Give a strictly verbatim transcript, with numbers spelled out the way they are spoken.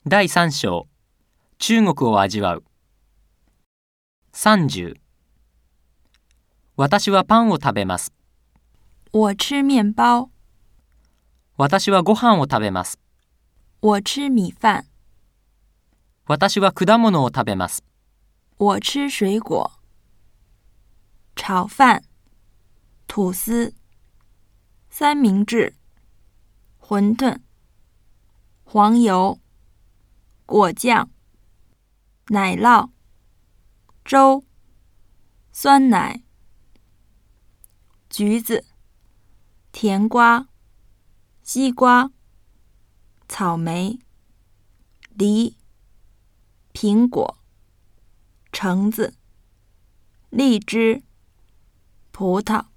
だいさん章、中国を味わう。さんじゅう。私はパンを食べます。 我吃面包。 私はご飯を食べます。 我吃米饭。 私は果物を食べます。 我吃水果。炒饭、吐司、三明治、馄饨、黄油、果酱、奶酪、粥、酸奶、橘子、甜瓜、西瓜、草莓、梨、苹果、橙子、荔枝、葡萄。